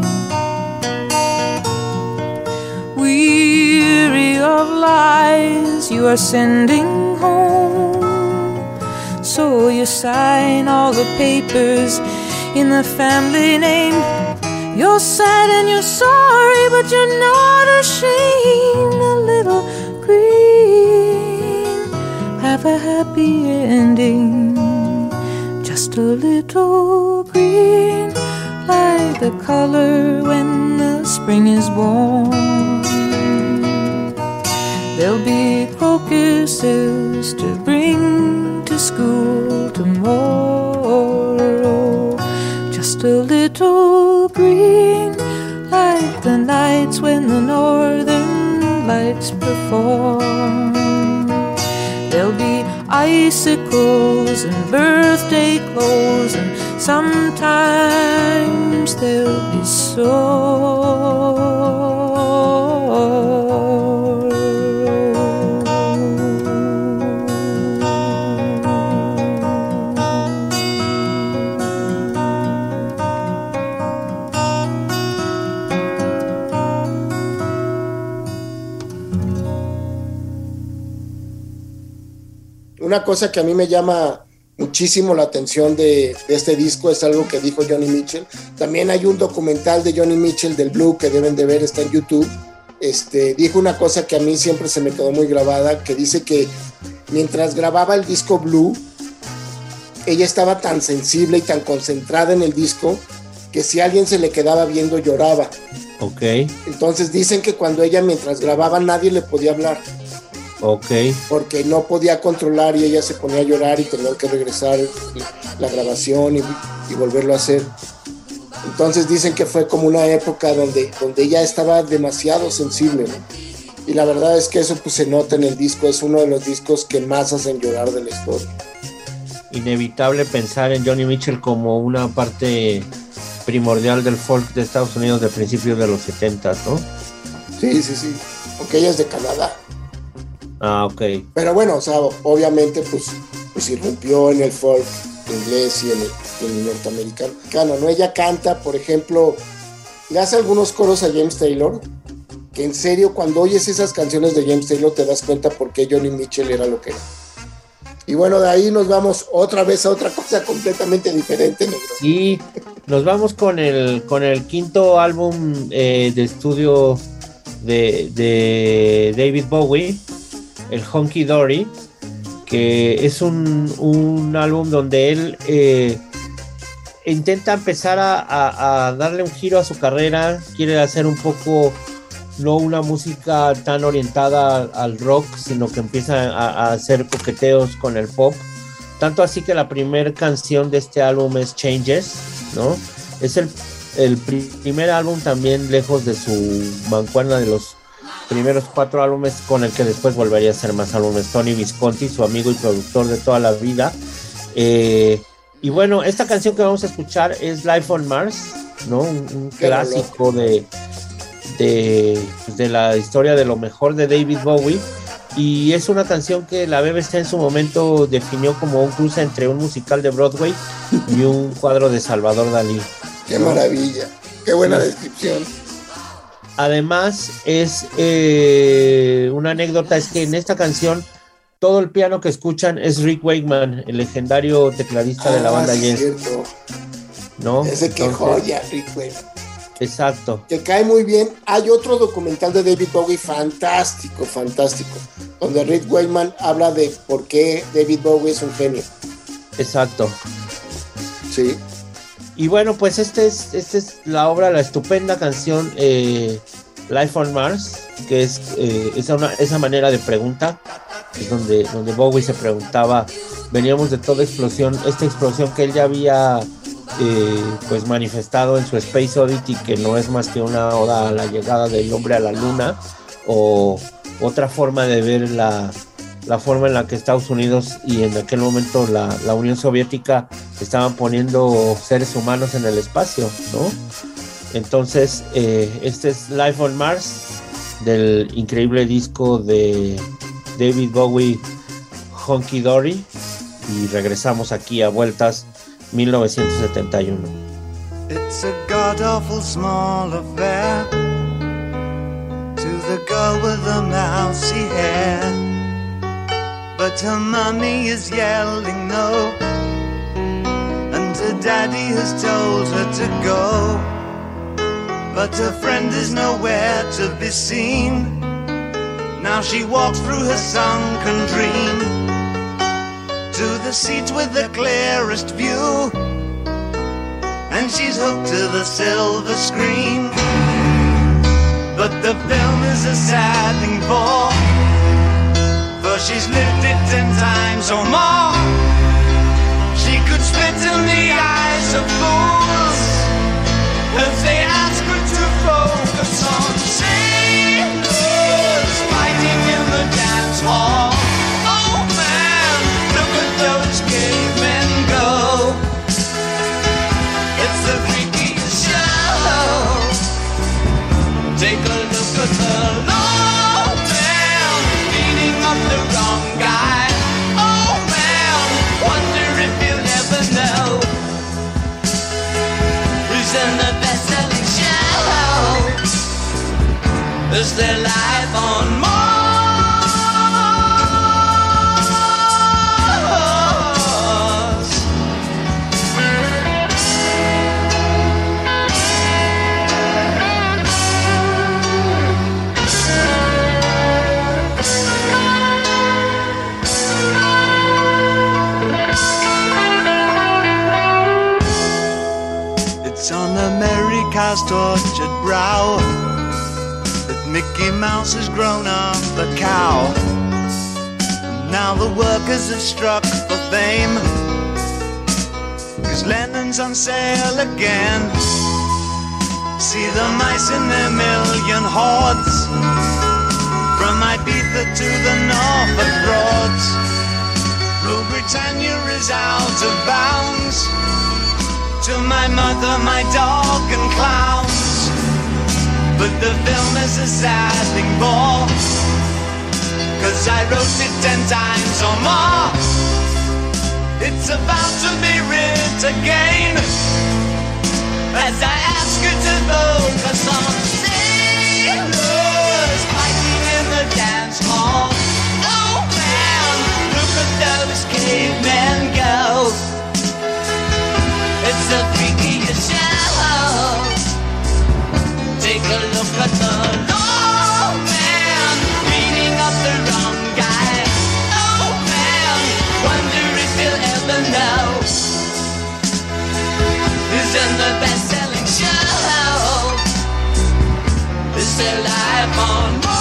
weary of lies you are sending home, so you sign all the papers in the family name. You're sad and you're sorry, but you're not ashamed. A little green, have a happy ending. Just a little green, like the color when the spring is born. There'll be crocuses to bring to school tomorrow, just a little green, like the nights when the northern lights perform. There'll there'll be icicles and birthday clothes, and sometimes there'll be Una cosa que a mí me llama muchísimo la atención de, de este disco es algo que dijo Johnny Mitchell. También hay un documental de Johnny Mitchell del Blue que deben de ver, está en YouTube. Este, dijo una cosa que a mí siempre se me quedó muy grabada, que dice que mientras grababa el disco Blue, ella estaba tan sensible y tan concentrada en el disco que si alguien se le quedaba viendo lloraba. Ok. Entonces dicen que cuando ella mientras grababa nadie le podía hablar. Ok. Porque no podía controlar y ella se ponía a llorar y tenía que regresar la grabación y, y volverlo a hacer. Entonces dicen que fue como una época donde, donde ella estaba demasiado sensible, ¿no? Y la verdad es que eso pues se nota en el disco, es uno de los discos que más hacen llorar de la historia. Inevitable pensar en Johnny Mitchell como una parte primordial del folk de Estados Unidos de principios de los setentas, ¿no? Sí, sí, sí, porque ella es de Canadá. Ah, ok. Pero bueno, o sea, obviamente pues, pues irrumpió en el folk inglés y en el, en el norteamericano, ¿no? Ella canta, por ejemplo, le hace algunos coros a James Taylor, que en serio cuando oyes esas canciones de James Taylor te das cuenta por qué Johnny Mitchell era lo que era. Y bueno, de ahí nos vamos otra vez a otra cosa completamente diferente, negro. Sí, nos vamos con el, con el quinto álbum eh, de estudio de, de David Bowie, el Hunky Dory, que es un, un álbum donde él eh, intenta empezar a, a, a darle un giro a su carrera, quiere hacer un poco, no una música tan orientada al rock, sino que empieza a, a hacer coqueteos con el pop, tanto así que la primera canción de este álbum es Changes, ¿no? Es el, el primer álbum también lejos de su mancuerna de los primeros cuatro álbumes, con el que después volvería a ser más álbumes. Tony Visconti, su amigo y productor de toda la vida. Eh, y bueno, esta canción que vamos a escuchar es Life on Mars, ¿no? Un, un clásico de, de, de la historia de lo mejor de David Bowie. Y es una canción que la B B C en su momento definió como un cruce entre un musical de Broadway y un cuadro de Salvador Dalí. ¡Qué maravilla! ¡Qué buena descripción! Además, es eh, una anécdota, es que en esta canción todo el piano que escuchan es Rick Wakeman, el legendario tecladista ah, de la banda sí, Yes. Cierto. ¿No? Ese que joya, Rick Wakeman. Exacto. Que cae muy bien. Hay otro documental de David Bowie fantástico, fantástico, donde Rick Wakeman habla de por qué David Bowie es un genio. Exacto. Sí. Y bueno, pues esta es, este es la obra, la estupenda canción eh, Life on Mars, que es eh, esa, una, esa manera de pregunta, es donde, donde Bowie se preguntaba, veníamos de toda explosión, esta explosión que él ya había eh, pues manifestado en su Space Oddity, que no es más que una oda a la llegada del hombre a la luna, o otra forma de ver la, la forma en la que Estados Unidos y en aquel momento la, la Unión Soviética estaban poniendo seres humanos en el espacio, ¿no? Entonces, eh, este es Life on Mars, del increíble disco de David Bowie, Hunky Dory, y regresamos aquí a vueltas mil novecientos setenta y uno. It's a god-awful small affair to the girl with the mousy hair, but her mommy is yelling no, and her daddy has told her to go, but her friend is nowhere to be seen. Now she walks through her sunken dream to the seat with the clearest view, and she's hooked to the silver screen. But the film is a sad thing for, for she's lived it ten times or more. She could spit in the eyes of fools if they ask her to focus on sailors fighting in the dance hall. Oh man, life on Mars. It's on America's tortured brow that Mickey Mouse has grown up a cow. And now the workers have struck for fame, 'cause Lennon's on sale again. See the mice in their million hordes, from Ibiza to the Norfolk Broads. Rule Britannia is out of bounds, to my mother, my dog and clowns. But the film is a sad thing more, 'cause I wrote it ten times or more. It's about to be writ again, as I ask you to focus on sailors fighting in the dance hall. Oh man, look at those cavemen go. It's the freakiest show. Take a look at the law man beating up the wrong guy. Oh man, wonder if he'll ever know who's in the best-selling show. Is there life on Mars?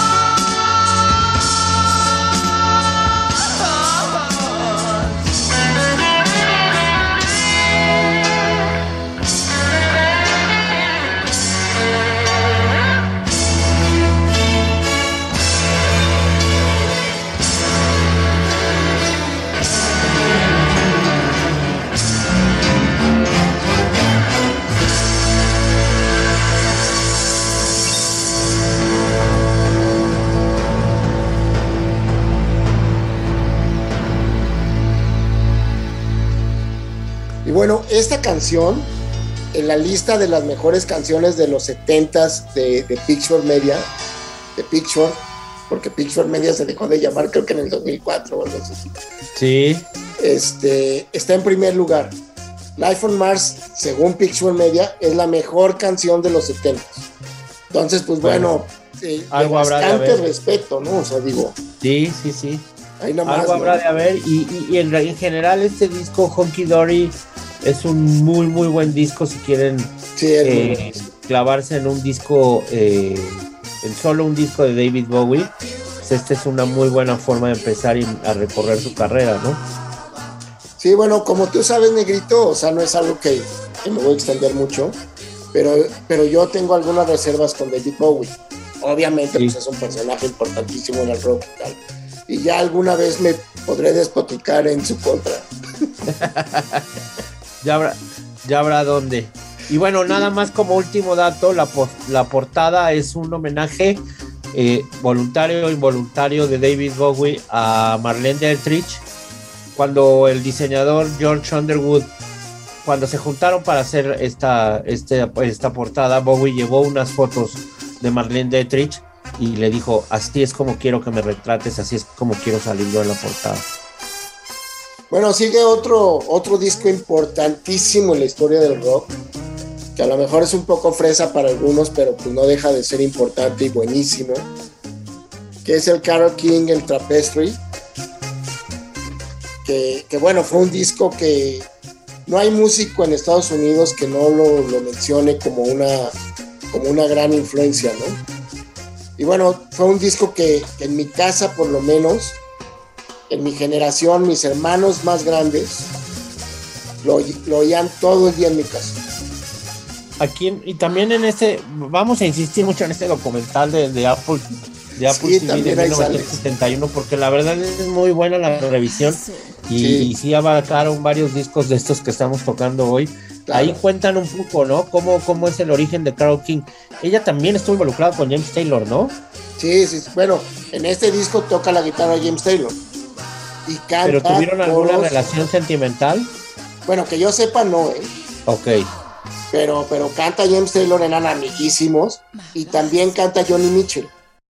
Y bueno, esta canción, en la lista de las mejores canciones de los setentas de, de Picture Media, de Picture, porque Picture Media se dejó de llamar creo que en el dos mil cuatro o algo así. Sí. Este, está en primer lugar. Life on Mars, según Picture Media, es la mejor canción de los setentas. Entonces, pues bueno, bueno eh, algo de habrá de bastante haber. respeto, ¿no? O sea, digo. Sí, sí, sí. Ahí nomás, algo ¿no? habrá de haber. Y, y, y en, en general, este disco, Honky Dory, es un muy, muy buen disco si quieren Sí, es muy eh, bueno. clavarse en un disco, eh, en solo un disco de David Bowie. Pues esta es una muy buena forma de empezar y, a recorrer su carrera, ¿no? Sí, bueno, como tú sabes, Negrito, o sea, no es algo que, que me voy a extender mucho, pero, pero yo tengo algunas reservas con David Bowie. Obviamente, Sí. pues es un personaje importantísimo en el rock y tal. Y ya alguna vez me podré despotricar en su contra. Ya habrá, ya habrá dónde. Y bueno, nada más como último dato, la, po- la portada es un homenaje eh, voluntario o involuntario de David Bowie a Marlene Dietrich, cuando el diseñador George Underwood, cuando se juntaron para hacer esta, este, esta portada, Bowie llevó unas fotos de Marlene Dietrich y le dijo, así es como quiero que me retrates, así es como quiero salir yo en la portada. Bueno, sigue otro, otro disco importantísimo en la historia del rock, que a lo mejor es un poco fresa para algunos, pero pues no deja de ser importante y buenísimo, que es el Carole King, el Tapestry, que, que bueno, fue un disco que no hay músico en Estados Unidos que no lo, lo mencione como una, como una gran influencia, ¿no? Y bueno, fue un disco que, que en mi casa, por lo menos, en mi generación, mis hermanos más grandes lo, lo oían todo el día en mi casa. Aquí en- y también en este, vamos a insistir mucho en este documental de, de Apple, de Apple Sí, T V también de ahí mil novecientos setenta y uno, porque la verdad es muy buena la revisión y Sí. y sí abarcaron varios discos de estos que estamos tocando hoy. Claro. Ahí cuentan un poco, ¿no? Cómo, cómo es el origen de Carole King. Ella también estuvo involucrada con James Taylor, ¿no? Sí, sí, bueno, en este disco toca la guitarra James Taylor. Y canta. Pero tuvieron alguna coros. relación sentimental. Bueno, que yo sepa, no, ¿eh? Ok. Pero, pero canta James Taylor, eran amiguísimos. Y también canta Johnny Mitchell.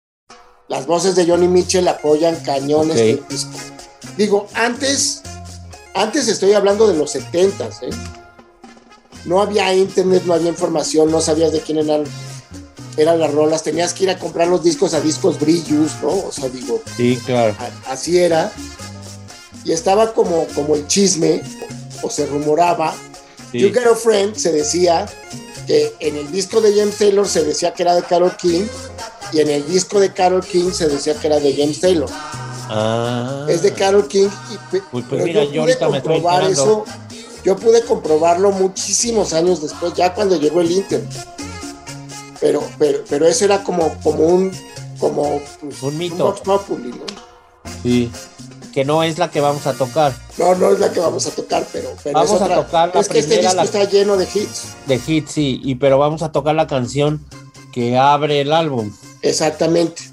Las voces de Johnny Mitchell apoyan cañones Ok. del disco. Digo, antes, antes estoy hablando de los setentas, ¿eh? No había internet, no había información, no sabías de quién eran, eran las rolas, tenías que ir a comprar los discos a Discos Brillus, ¿no? O sea, digo, Sí, claro. a- así era. Y estaba como, como el chisme, o, o se rumoraba. Sí. You Get a Friend se decía que en el disco de James Taylor se decía que era de Carole King, y en el disco de Carole King se decía que era de James Taylor. Ah. Es de Carole King. Y, pe- Pues, pues pero mira, yo yo pude ahorita me estoy comprobar enterando. eso. Yo pude comprobarlo muchísimos años después, ya cuando llegó el internet. Pero, pero, pero eso era como, como un, como pues, Un mito. Vox Populi, ¿no? Sí. Que no es la que vamos a tocar. No, no es la que vamos a tocar, pero, pero Vamos es a otra. tocar la es que este primera, disco la- está lleno de hits. De hits, sí. Y, pero vamos a tocar la canción que abre el álbum. Exactamente.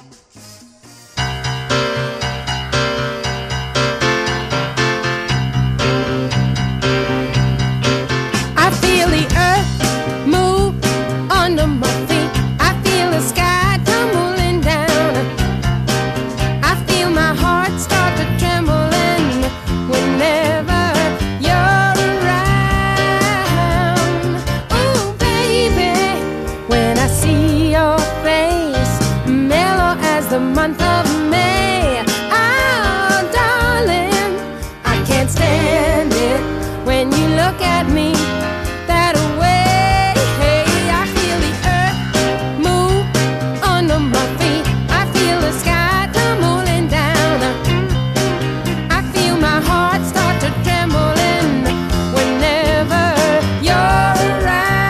I feel the earth move under my feet. I feel the sky tumbling down. I feel my heart start to trembling whenever you're around. Oh, baby, when I see your face, mellow as the month of May. Oh, darling, I can't stand it when you look at me that way. I feel the earth move under my feet. I feel the sky tumbling down. I feel my heart start to trembling whenever you're around.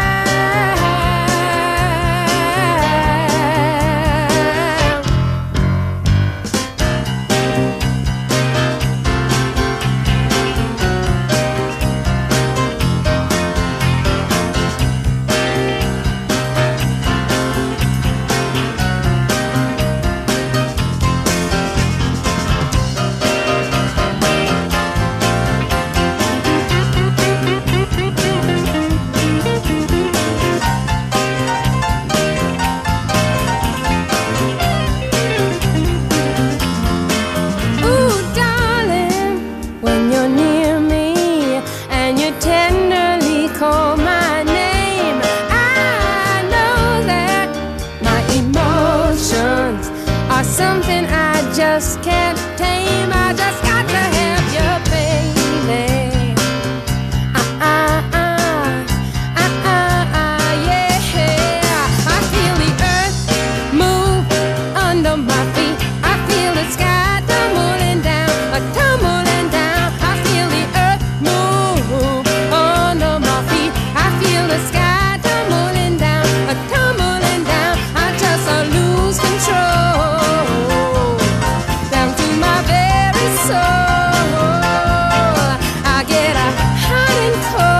Ooh, darling, when you're near me and you tenderly call my name, I know that my emotions are something I just can't tame. I just got to have you, baby. Uh, uh, uh, uh, uh, uh, yeah. I feel the earth move under my feet. I feel the sky tumbling down, a tumbling down. I feel the earth move under my feet. I feel the sky tumbling down, a tumbling down. I just uh, lose control down to my very soul. I get a hot and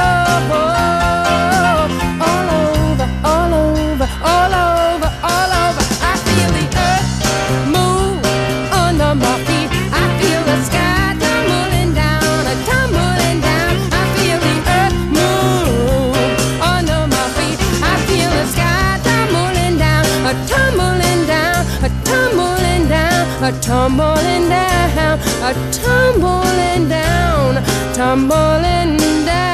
cold all over, all over, all over, all over. I feel the earth move under my feet. I feel the sky tumbling down, a tumbling down. I feel the earth move under my feet. I feel the sky tumbling down, a tumbling down, a tumbling down, a tumbling down, a tumbling down, tumbling down.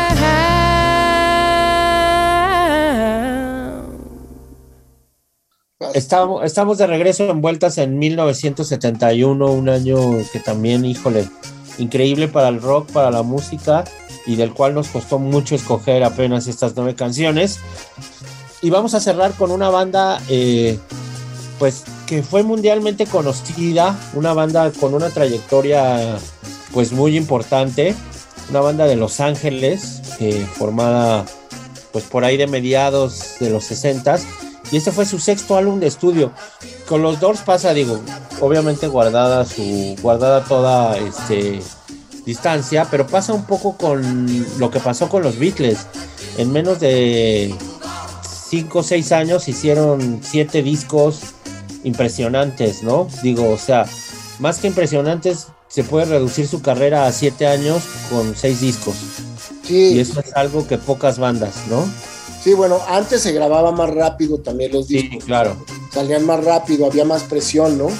Estamos, estamos de regreso envueltas en mil novecientos setenta y uno, un año que también, híjole, increíble para el rock, para la música, y del cual nos costó mucho escoger apenas estas nueve canciones. Y vamos a cerrar con una banda, eh, pues, que fue mundialmente conocida, una banda con una trayectoria, pues, muy importante, una banda de Los Ángeles, eh, formada, pues, por ahí de mediados de los sesentas, y este fue su sexto álbum de estudio. Con los Doors pasa, digo, obviamente guardada su guardada toda este distancia, pero pasa un poco con lo que pasó con los Beatles. En menos de cinco o seis años hicieron siete discos impresionantes, ¿no? Digo, o sea, más que impresionantes, se puede reducir su carrera a siete años con seis discos. Sí, Y eso es algo que pocas bandas, ¿no? sí, bueno, antes se grababa más rápido también los Sí, discos. claro. salían más rápido, había más presión, ¿no?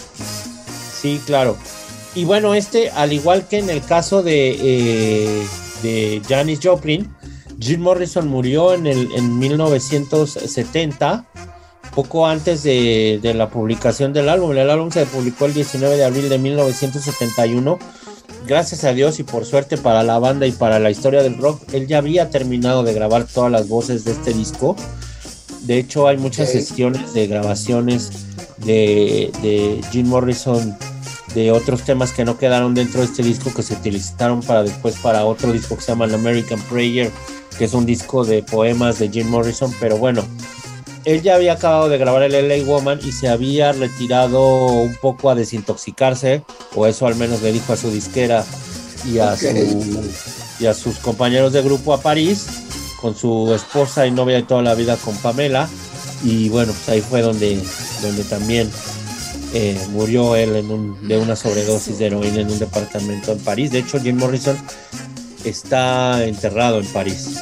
Sí, claro. Y bueno, este, al igual que en el caso de, eh, de Janis Joplin, Jim Morrison murió en, el, en mil novecientos setenta, poco antes de, de la publicación del álbum. El álbum se publicó el diecinueve de abril de mil novecientos setenta y uno. Gracias a Dios y por suerte para la banda y para la historia del rock, él ya había terminado de grabar todas las voces de este disco. De hecho, hay muchas okay. sesiones de grabaciones de, de Jim Morrison de otros temas que no quedaron dentro de este disco, que se utilizaron para después para otro disco que se llama American Prayer, que es un disco de poemas de Jim Morrison. Pero bueno, él ya había acabado de grabar el L A Woman y se había retirado un poco a desintoxicarse, o eso al menos le dijo a su disquera y a, okay. su, y a sus compañeros de grupo, a París, con su esposa y novia de toda la vida, con Pamela. Y bueno, pues ahí fue donde, donde también eh, murió él en un, de una sobredosis de heroína en un departamento en París. De hecho, Jim Morrison está enterrado en París.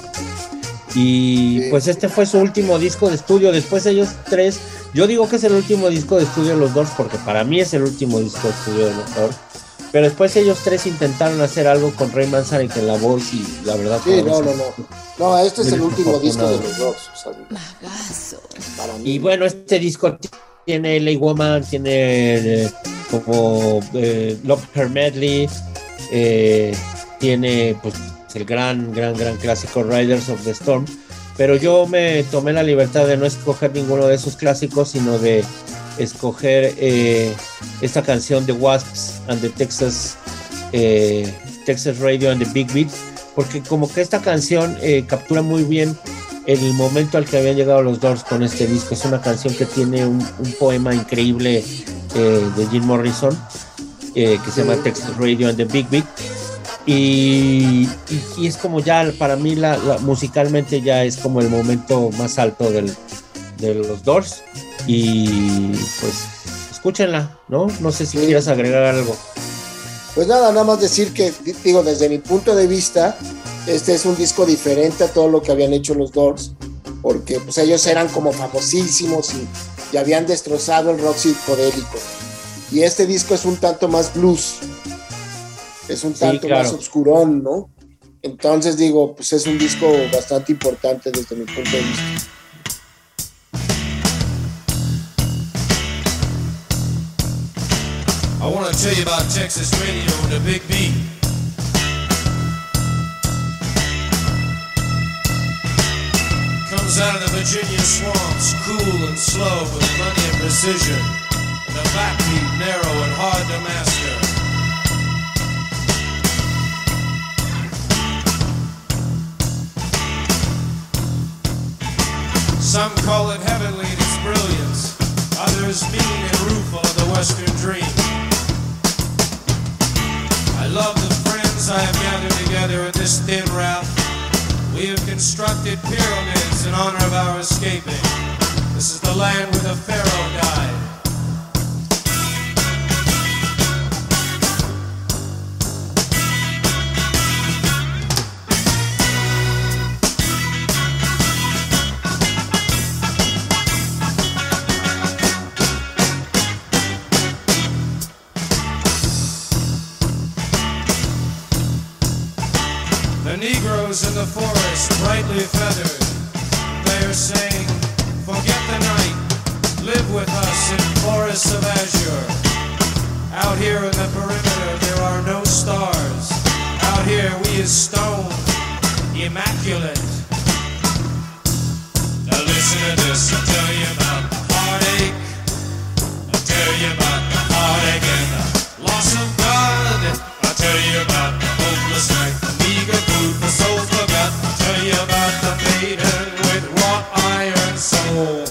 Y pues este fue su último disco de estudio. Después ellos tres, yo digo que es el último disco de estudio de los Doors, porque para mí es el último disco de estudio de los Doors. Pero después ellos tres intentaron hacer algo con Ray Manzarek en la voz y la verdad... Sí, no, no, no. No, este es el último disco de los Doors. O sea, para mí. Y bueno, este disco tiene L A Woman, tiene eh, como eh, Love Her Medley, eh, tiene pues el gran, gran, gran clásico Riders of the Storm, pero yo me tomé la libertad de no escoger ninguno de esos clásicos, sino de escoger eh, esta canción de Wasps and the Texas eh, Texas Radio and the Big Beat, porque como que esta canción eh, captura muy bien el momento al que habían llegado los Doors con este disco. Es una canción que tiene un, un poema increíble eh, de Jim Morrison eh, que se llama Texas Radio and the Big Beat. Y, y, y es como ya para mí la, la, musicalmente ya es como el momento más alto del, de los Doors. Y pues escúchenla, ¿no? No sé si sí. quieras agregar algo. Pues nada, nada más decir que, digo, desde mi punto de vista, este es un disco diferente a todo lo que habían hecho los Doors, porque pues ellos eran como famosísimos y, y habían destrozado el rock psicodélico. Y este disco es un tanto más blues, es un tanto sí, claro. más oscurón, ¿no? Entonces digo, pues es un disco bastante importante desde mi punto de vista. I want to tell you about Texas Radio and the Big Beat. Comes out of the Virginia swamps, cool and slow with plenty of precision, and a backbeat narrow and hard to master. Some call it heavenly in its brilliance, others mean and rueful of the Western dream. I love the friends I have gathered together in this thin raft. We have constructed pyramids in honor of our escaping. This is the land where the Pharaoh died. Negroes in the forest, brightly feathered, they are saying, forget the night, live with us in forests of azure. Out here in the perimeter there are no stars. Out here we is stone, immaculate. Now listen to this, I'll tell you about the heartache. I'll tell you about the heartache and the loss of God. I'll tell you about the hopeless night, the meager food for souls forgot. I'll tell you about the maiden with wrought iron soul.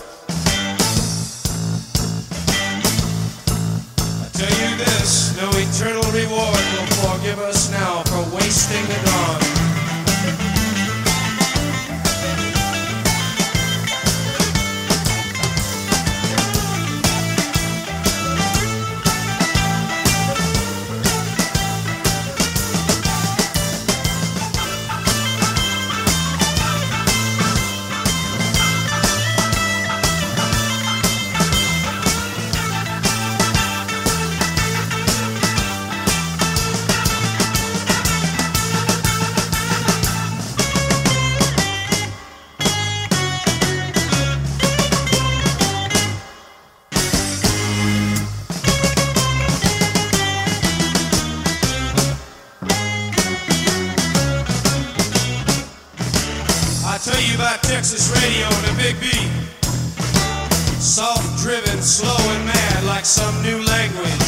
I'll tell you this, no eternal reward will forgive us now for wasting the dawn. Texas radio and a big beat. Soft driven, slow and mad like some new language.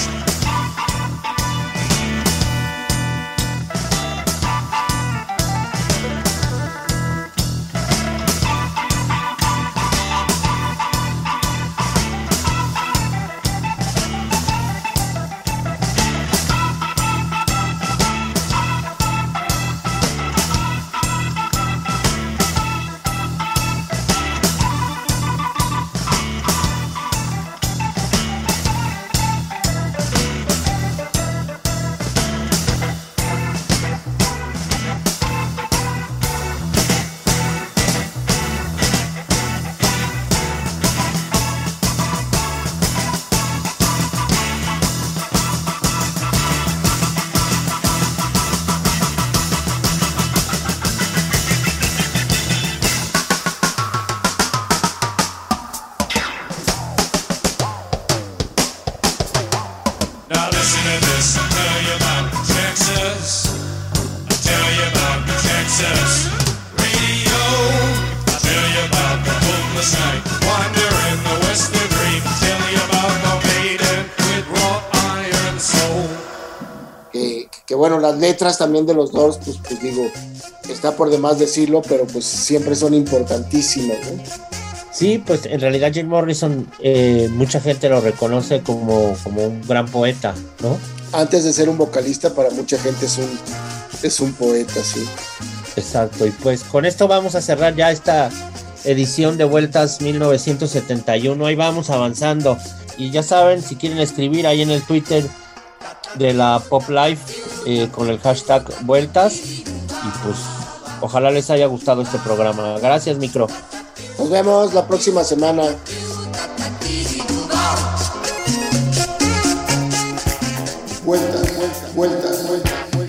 Bueno, las letras también de los Doors, pues, pues digo, está por demás decirlo, pero pues siempre son importantísimos, ¿no? Sí, pues en realidad Jim Morrison, eh, mucha gente lo reconoce como, como un gran poeta, ¿no? Antes de ser un vocalista, para mucha gente es un, es un poeta, sí. Exacto, y pues con esto vamos a cerrar ya esta edición de Vueltas mil novecientos setenta y uno, ahí vamos avanzando, y ya saben, si quieren escribir ahí en el Twitter de la Pop Life, eh, con el hashtag Vueltas, y pues ojalá les haya gustado este programa. Gracias, Micro. Nos vemos la próxima semana. Vueltas, vueltas, vueltas, vueltas, vueltas.